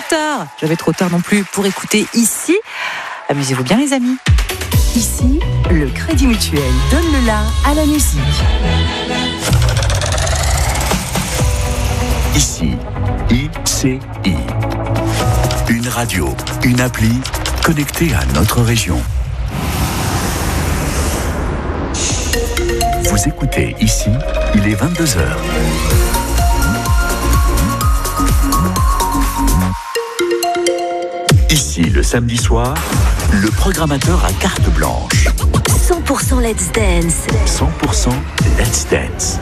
tard. J'avais trop tard non plus pour écouter Ici. Amusez-vous bien les amis. Ici, le Crédit Mutuel donne le la à la musique. Ici, ICI. Une radio, une appli connectée à notre région. Vous écoutez Ici, il est 22h. Ici, le samedi soir, le programmateur à carte blanche. 100% Let's Dance. 100% Let's Dance.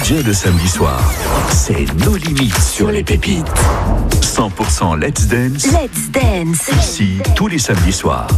DJ le samedi soir. C'est nos limites sur les pépites. 100% Let's Dance. Let's Dance. Ici, tous les samedis soirs.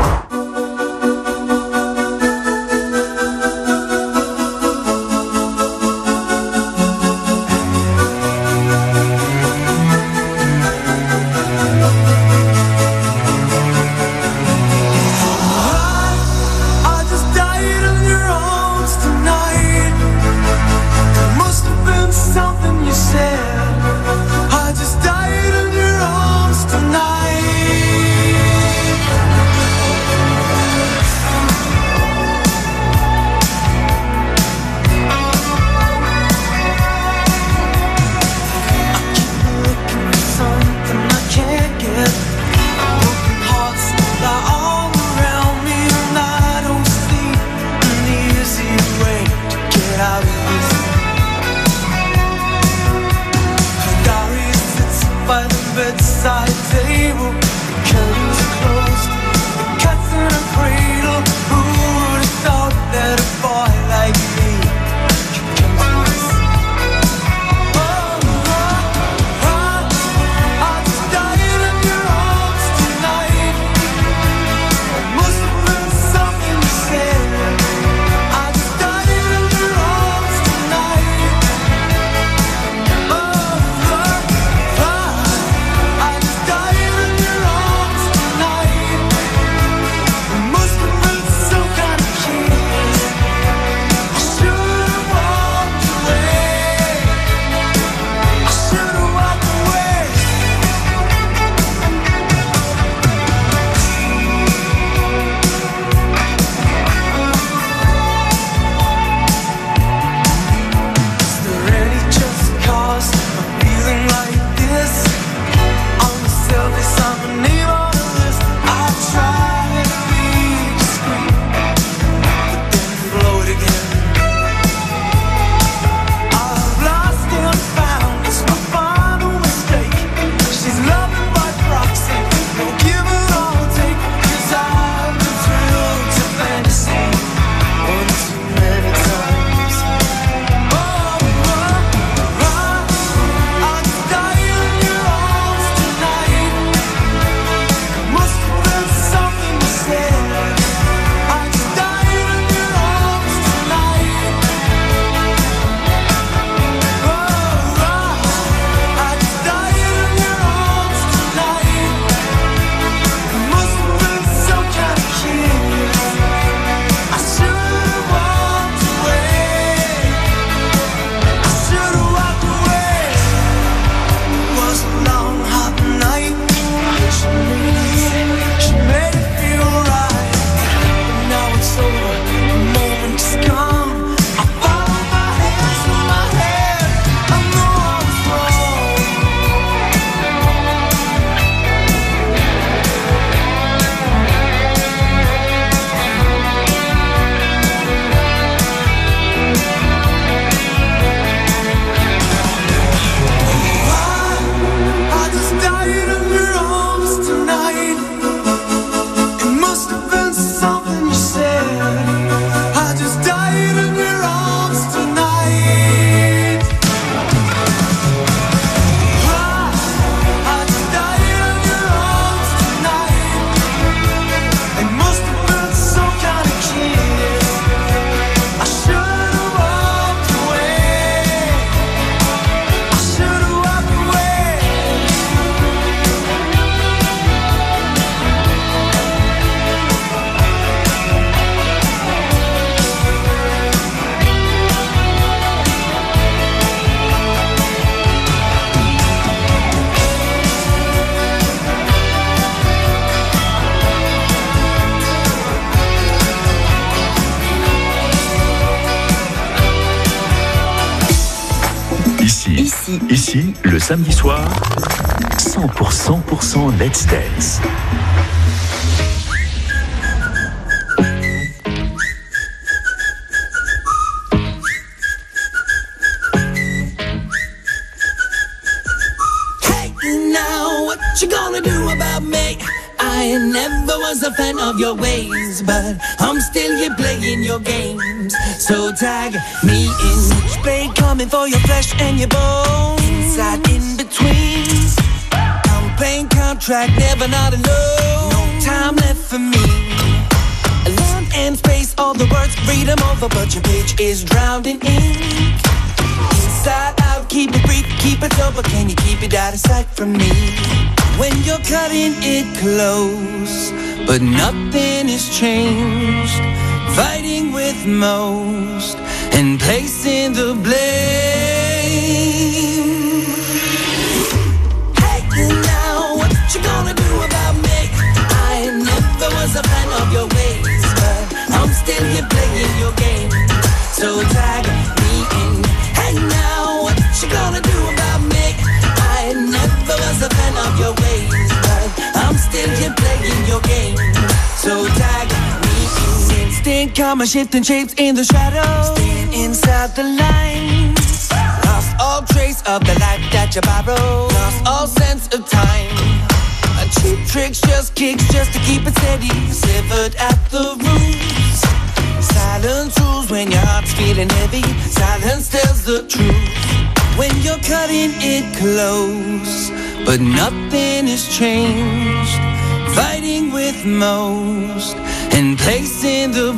Ici, le samedi soir, 100% Let's Dance. Hey, now what you gonna do about me? I ain't never was a fan of your ways, but I'm still here playing your games. So tag me in. Blade coming for your flesh and your bones. Inside, in between. I'm playing contract, never not alone. No time left for me. Land and space, all the words, freedom over, but your page is drowned in ink. Inside out, keep it brief, keep it sober. Can you keep it out of sight from me? When you're cutting it close, but nothing has changed. Fighting with most and placing the blame. Hey, now what you gonna do about me? I never was a fan of your ways, but I'm still here playing your game. So tag me in. Hey, now what you gonna do about me? I never was a fan of your ways, but I'm still here playing your game. So tag me in. Instant karma shifting shapes in the shadows. Staying inside the lines. Lost all trace of the life that you borrowed. Lost all sense of time. Cheap tricks, just kicks, just to keep it steady. Severed at the roots. Silence rules when your heart's feeling heavy. Silence tells the truth when you're cutting it close, but nothing has changed. Fighting with most and placing the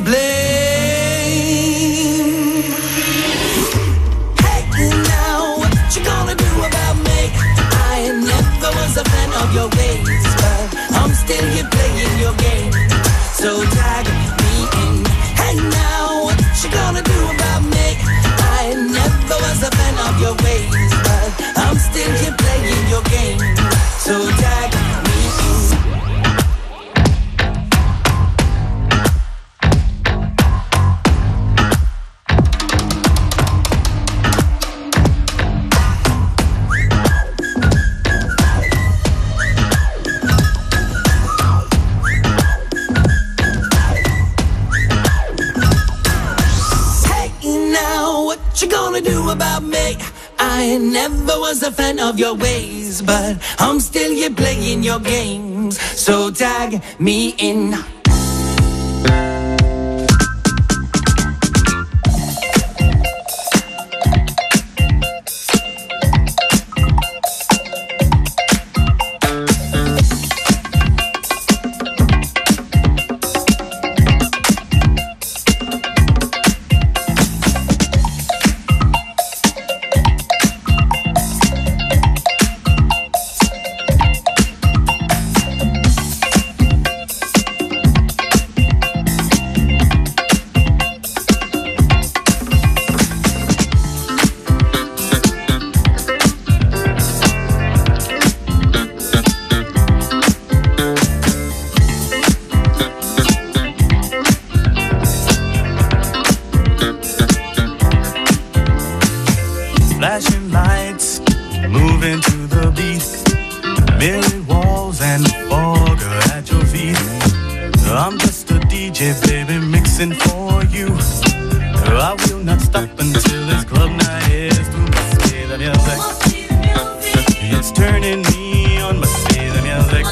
blame. Hey, now what you gonna do about me? I never was a fan of your ways, but I'm still here playing your game. So tag me in. Hey, now what you gonna do about me? I never was a fan of your ways, but I'm still here playing your game. So tag me in. What you gonna do about me? I never was a fan of your ways, but I'm still here playing your games. So tag me in. Flashing lights, moving to the beat. Mirrored walls and fog at your feet. I'm just a DJ, baby, mixing for you. I will not stop until this club night is through. Must be the music. It's turning me on. Must be the music.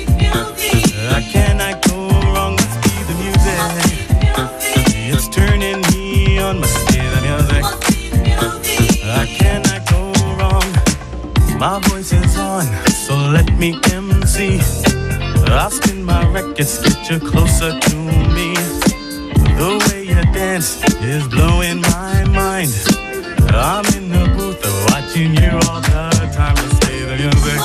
I cannot go wrong. Must be the music. It's turning me on. Must be the music. I cannot go wrong. My voice is on, so let me MC. I'll spin my records, get you closer to me. The way you dance is blowing my mind. I'm in the booth watching you all the time. Must be the music.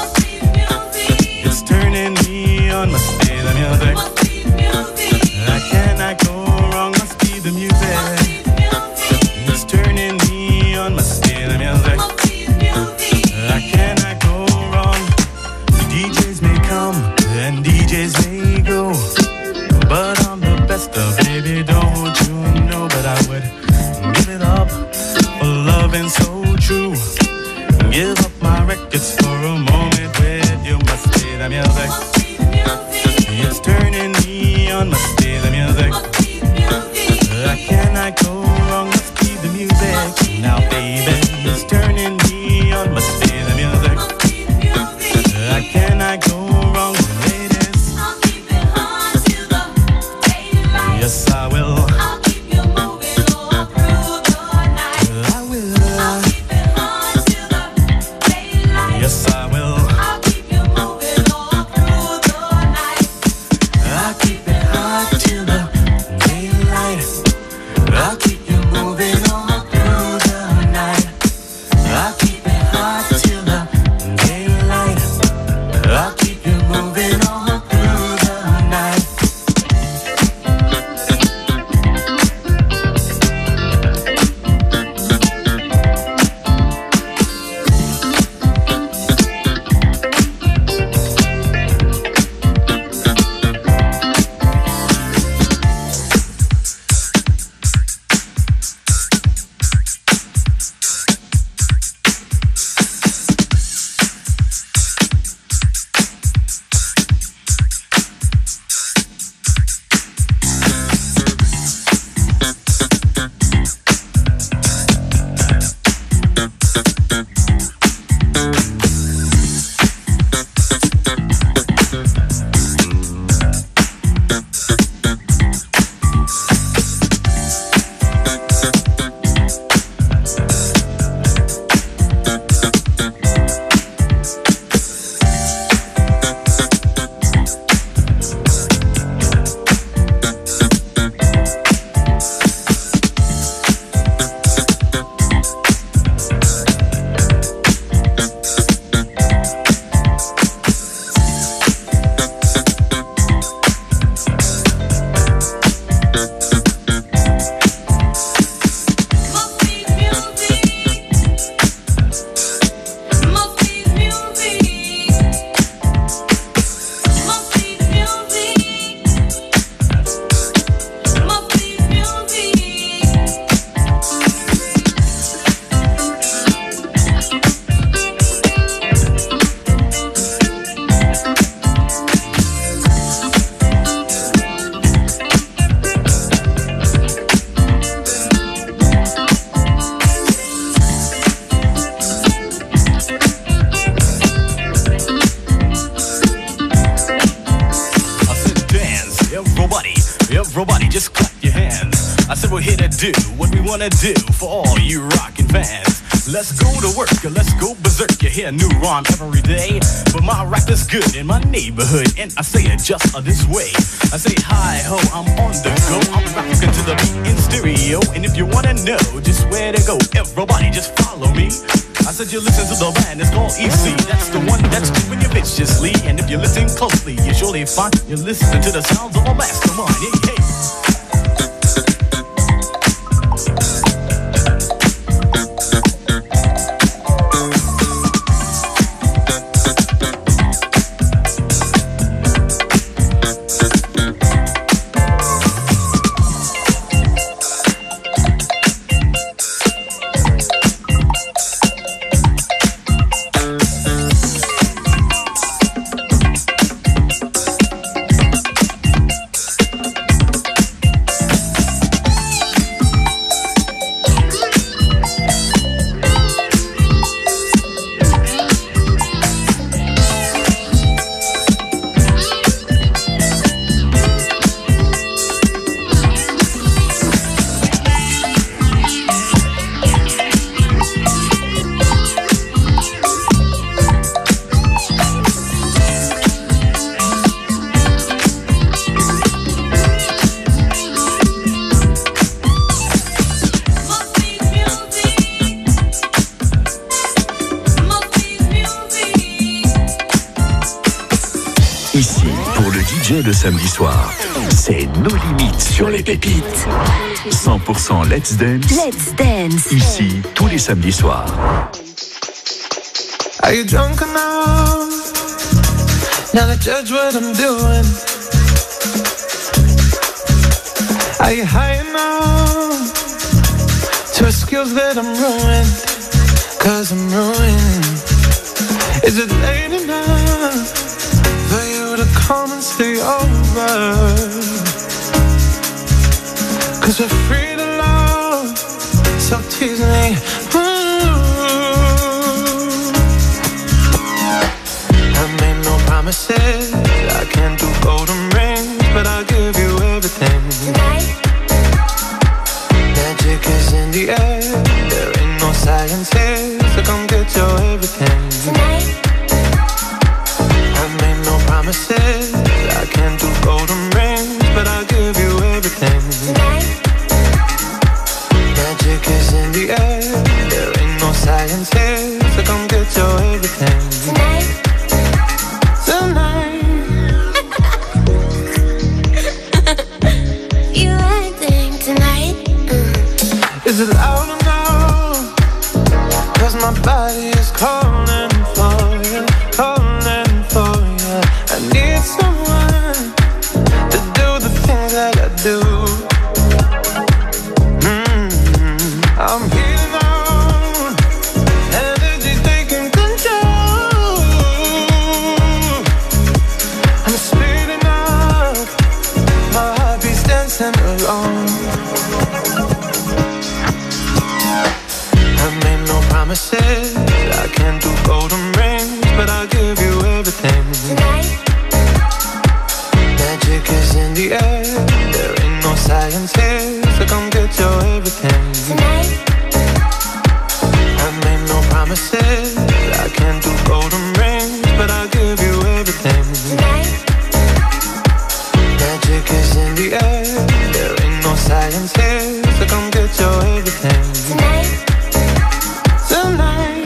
It's turning me on. Must be the music. I cannot go wrong. Must be the music. It's turning me on. Must be the music. I cannot go wrong. DJs may come and DJs may go, but I'm the best of, baby, don't you know? But I would give it up for loving so true. Give up do what we wanna do for all you rockin' fans. Let's go to work, let's go berserk. You hear a new rhyme every day, but my rap is good in my neighborhood, and I say it just this way. I say hi ho, I'm on the go. I'm rockin' to the beat in stereo, and if you wanna know just where to go, everybody just follow me. I said you listen to the band, it's called EC. That's the one that's doing you viciously, and if you listen closely, you surely find you're listening to the sounds of a mastermind. Hey, hey. Le samedi soir, c'est nos limites sur les pépites. 100% Let's Dance. Let's Dance. Ici, tous les samedis soirs. Are you drunk enough now to judge what I'm doing? Are you high enough to excuse that I'm ruined? 'Cause I'm ruined. Is it late enough for you to come and stay over? 'Cause we're free to love, so tease me. I made no promises, I can't do golden rings, but I'll give you everything. Magic is in the air, there ain't no science here, so come get your everything. I made no promises, I can't do golden rings, but I'll give you everything. Magic is in the air, there ain't no science here, so come get your everything. Tonight. You acting tonight? Is it loud or no? 'Cause my body is calling for you, calling for you. I need someone to do the things that I do. I'm healing on, energy taking control. I'm speeding up, my heartbeat's dancing alone. I made no promises, I can't do golden rings, but I'll give you everything. Magic is in the air, there ain't no science here, so come get your everything. I made no promises, I can't do golden rings, but I'll give you everything. Magic is in the air, there ain't no science here, so come get your everything. Tonight.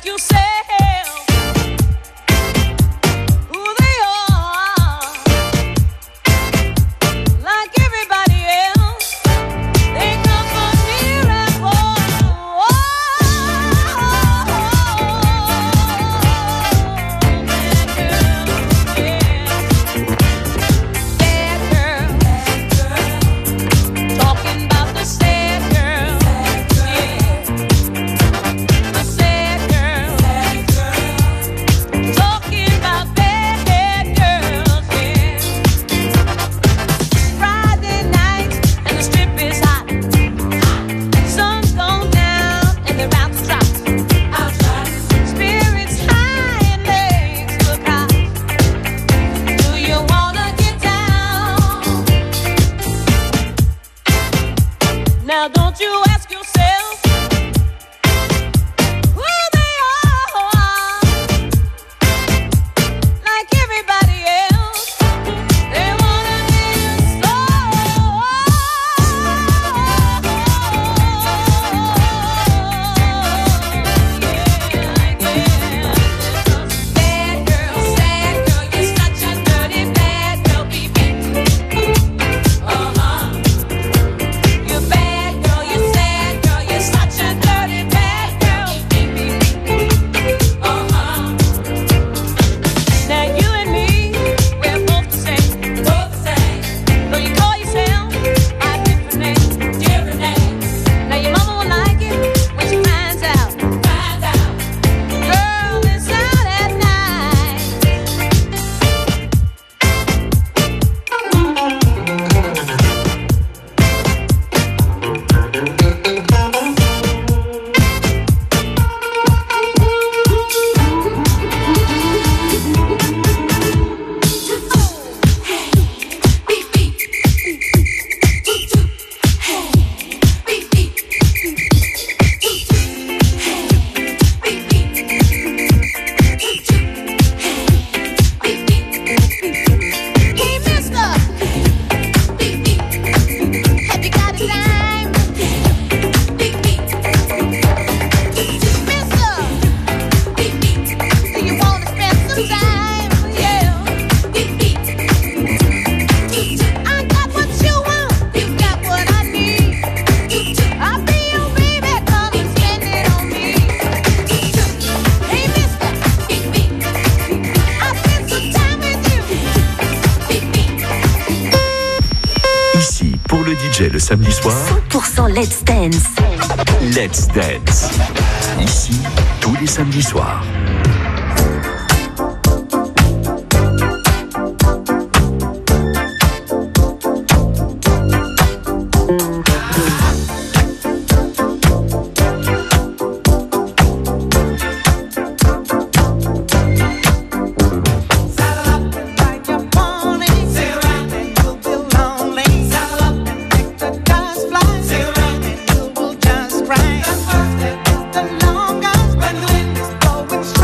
DJ le samedi soir. 100% Let's Dance. Let's Dance. Ici, tous les samedis soirs. The longest when the wind is blowing strong.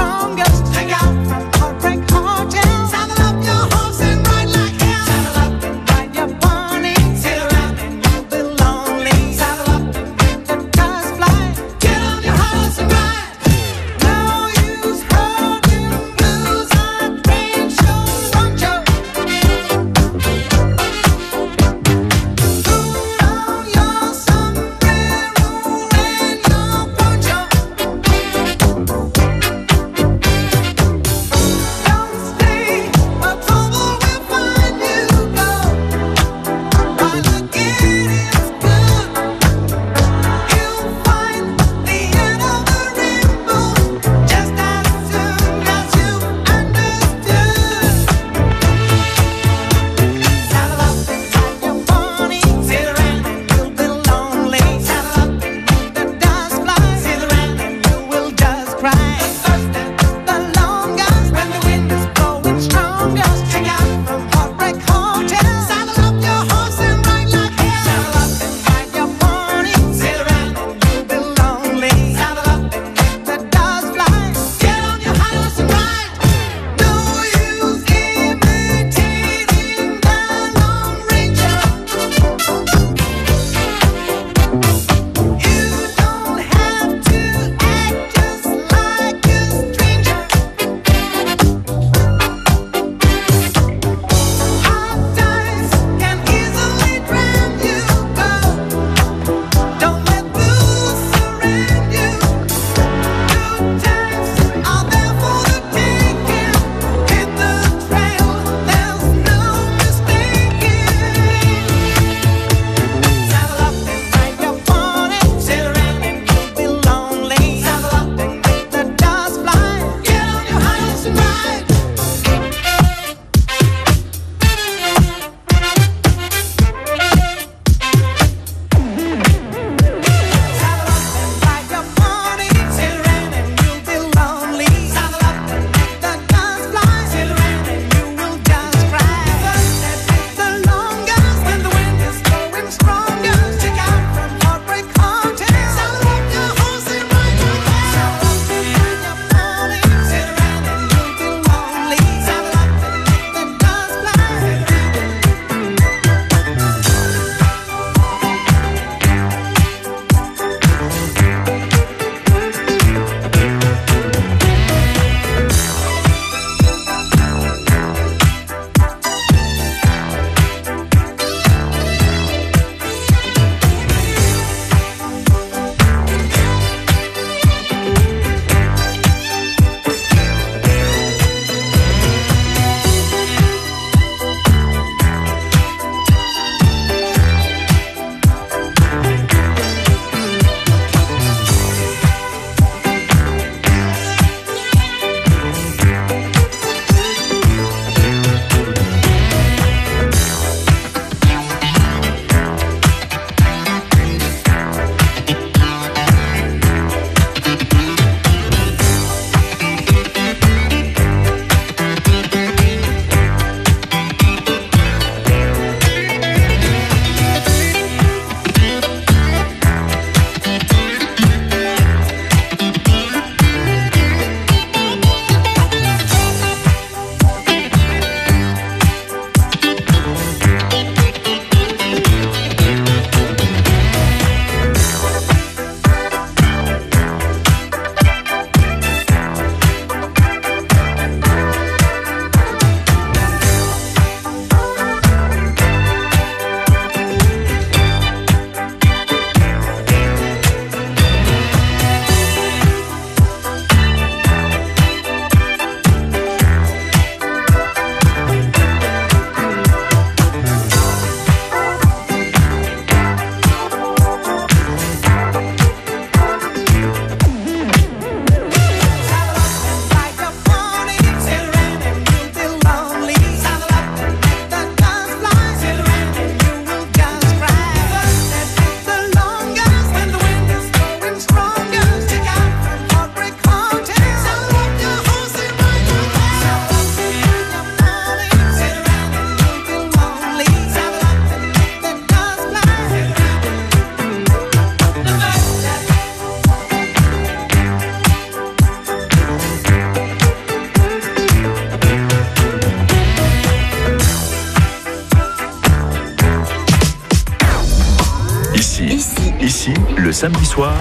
samedi soir,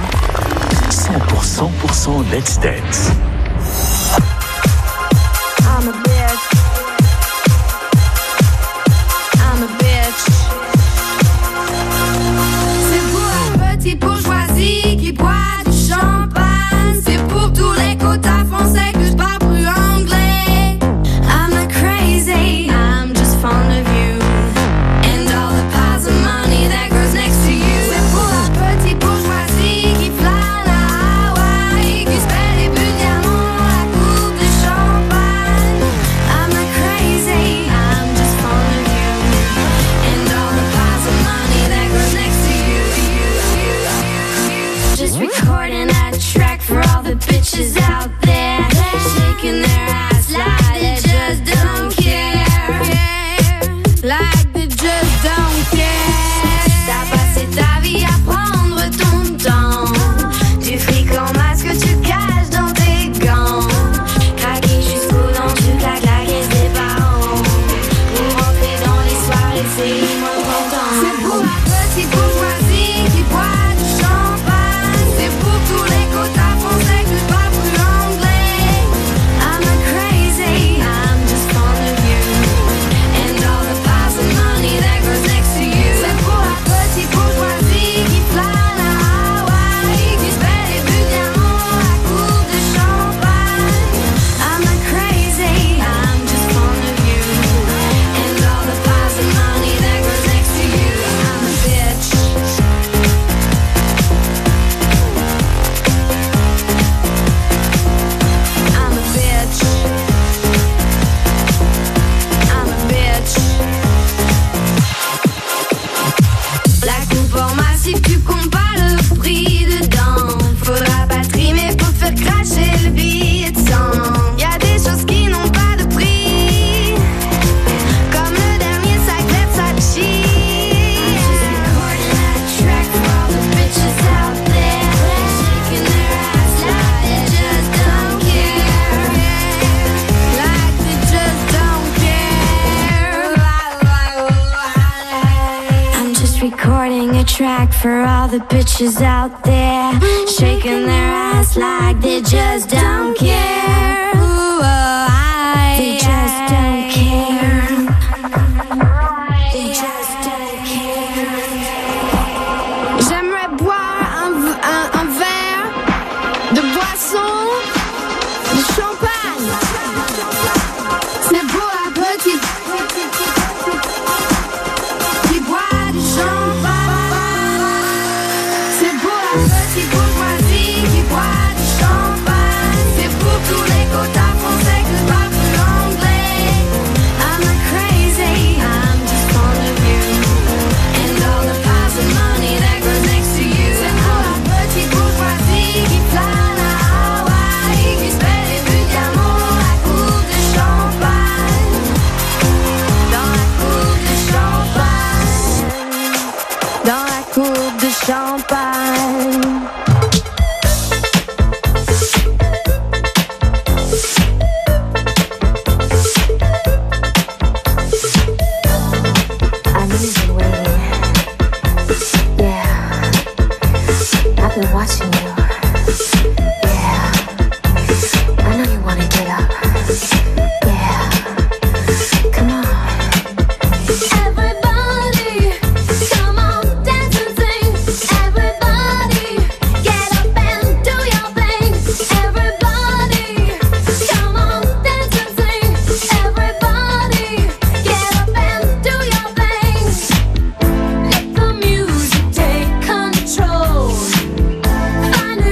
100% Let's Dance. I'm a bitch. I'm a bitch. C'est pour la petite bourgeoisie qui boit du champagne. C'est pour tous les quotas français que je parle plus anglais. I'm not crazy, I'm just fond of you. And all the piles of money that grows next to you. C'est pour la petite bourgeoisie qui flâne à Hawaï, qui se fait des bulles de diamants à la coupe de champagne. I'm not crazy, I'm just fond of you. And all the piles of money that grows next to you. Just recording a track for all the bitches out there, shaking their ass like they just don't care. Like they just don't care. T'as passé ta vie à prendre ton temps. Du fric en masque tu caches dans tes gants. Craquer jusqu'aux dents, tu claques la caisse des parents. Pour rentrer dans les soirées, c'est moins important. C'est pour la petite bourgeoisie qui boit du champagne. C'est pour tous les quotas français que je parle plus anglais. I'm not crazy, I'm just fond of you. And all the piles of money that grows next to you. C'est pour la petite bourgeoisie qui flâne à Hawaï, qui se fait des bulles de diamants à la coupe de champagne. I'm not crazy, I'm just fond of you. And all the piles of money that grows next to you. I'm a bitch. I'm a bitch. I'm a bitch. La coupe en massif, tu comptes pas le prix dedans. Faudra pas trimer pour faire cracher le billet de sang. Y'a des choses qui n'ont pas de prix, comme le dernier sac Versace. Recording a track for all the bitches out there, shaking their ass like they just don't care. Like they just don't care. I'm just recording a track for all the bitches out there, shaking their ass like they just don't care. They just don't care. They just don't care. J'aimerais boire un verre de boisson, de champagne. C'est pour la petite qui boit du champagne. C'est pour la petite bourgeoisie qui boit du champagne. C'est pour tous les quotas français que je parle plus anglais. I'm not crazy, I'm just fond of you. And all the piles of money that grows next to you. C'est pour la petite bourgeoisie qui flâne à Hawaï, qui se fait des bulles de diamants à la coupe de champagne. Dans la coupe de champagne. Dans la coupe de champagne. I'm losing weight. Yeah. I've been watching you. Yeah. I know you wanna get up. Yeah. Come on. Everybody, come on, dance and sing. Everybody, get up and do your thing. Everybody, come on, dance and sing. Everybody, get up and do your thing. Let the music take control. Find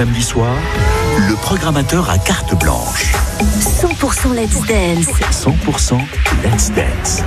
samedi soir, le programmateur a carte blanche. 100% Let's Dance. 100% Let's Dance.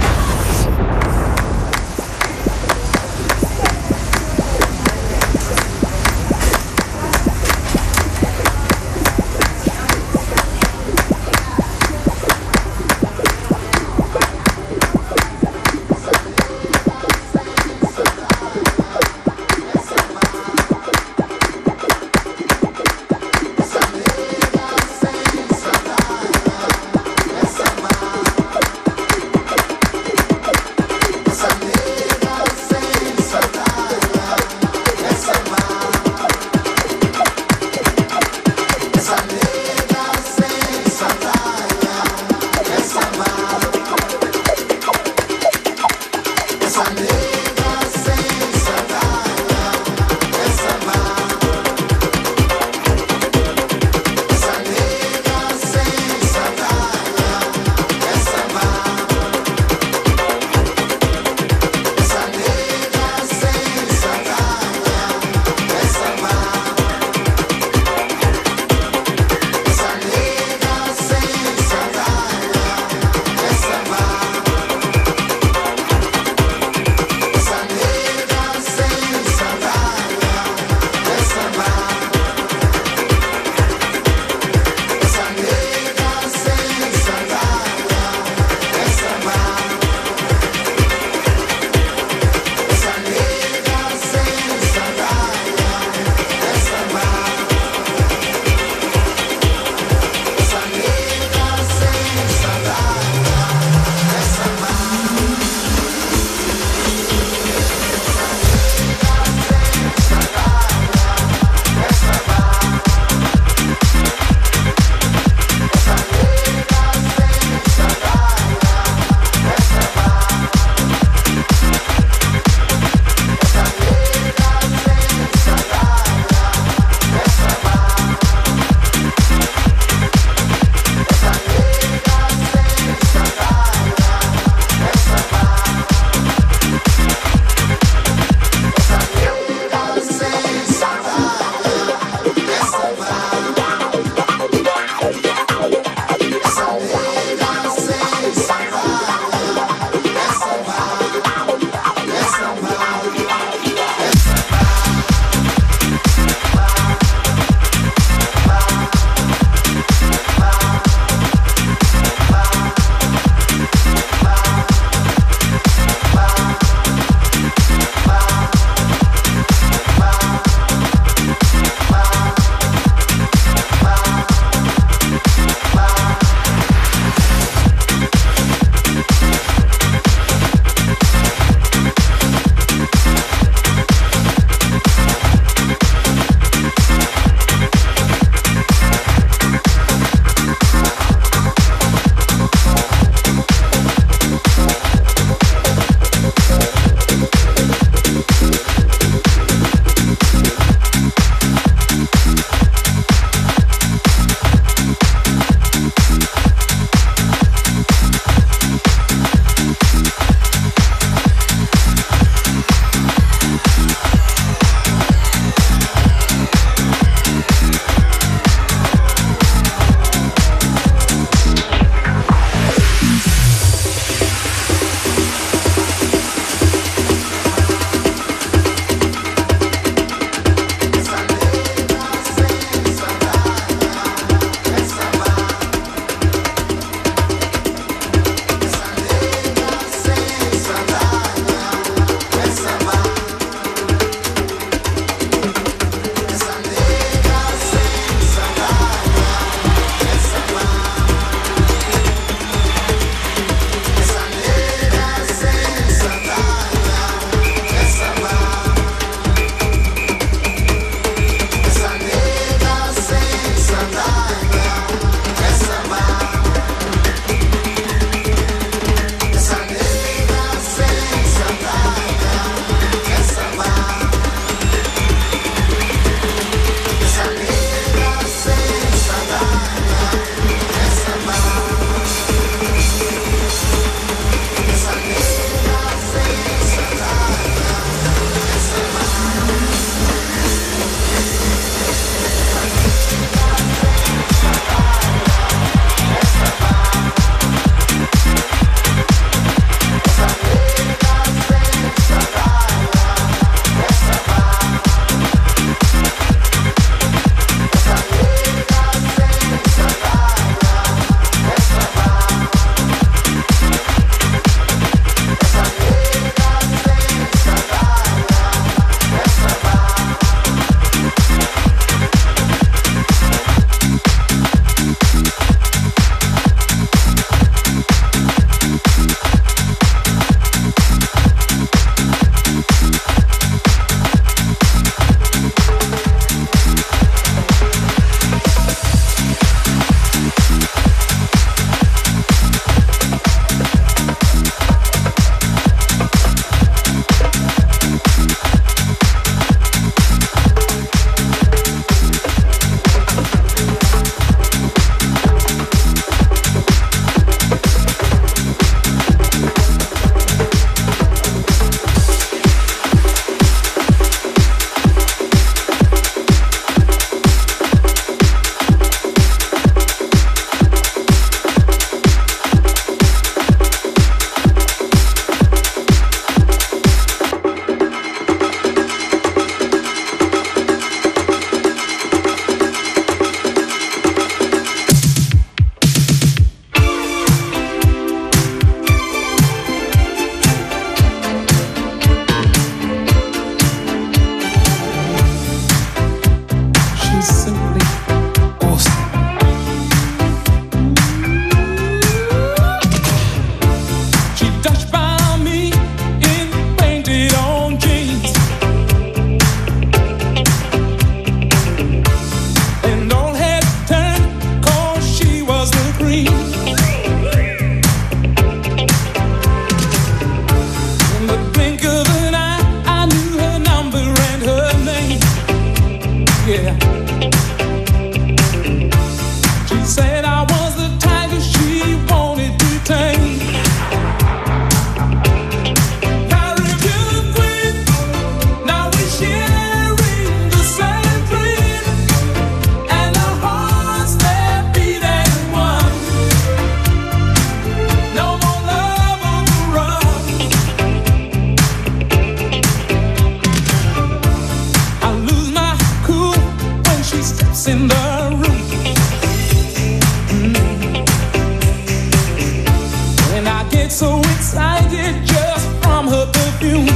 perfume.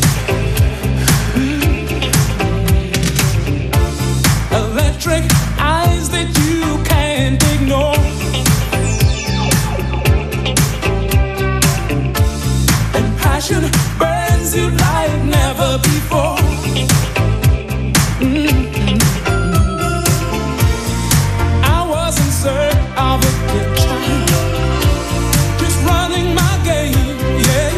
Electric eyes that you can't ignore. And passion burns you like never before. I was in search of a picture, just running my game, yeah.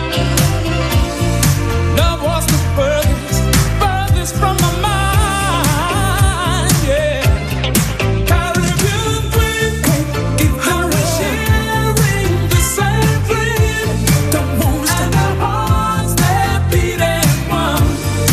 Love was the furthest from my mind, yeah. Caribbean queen, if you're sharing the same dream, don't want to and our hearts that beat as one.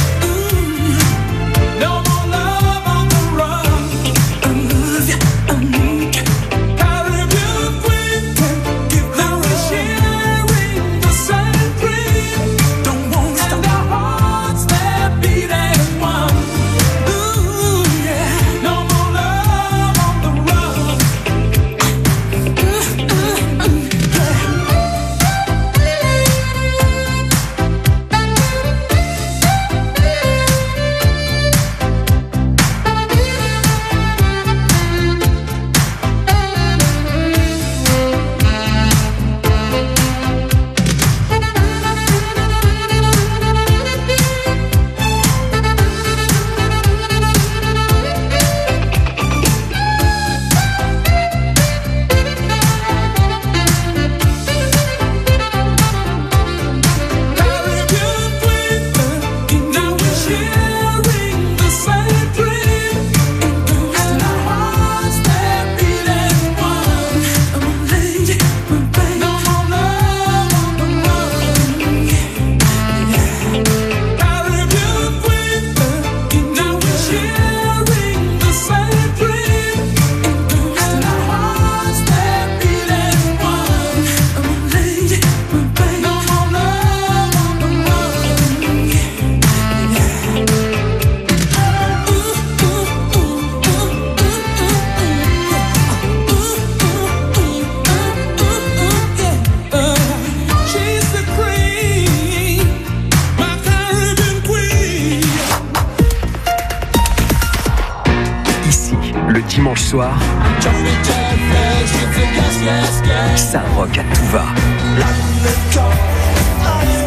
No more love on the run. I love you, I need you. Caribbean queen, if you're sharing the same dream, don't want to and our hearts that beat as one. Ooh, yeah. No more love on the run. Caribbean queen, now we're sharing the same dream, and our hearts that beat as one. I'm a lady, my baby. No more love on the run. Caribbean queen, now we're sharing the same dream, and our hearts that beat as one. I'm a lady, my baby. No more love on the run. She's the queen, my Caribbean queen. Ici, le dimanche soir, ça rock à tout va.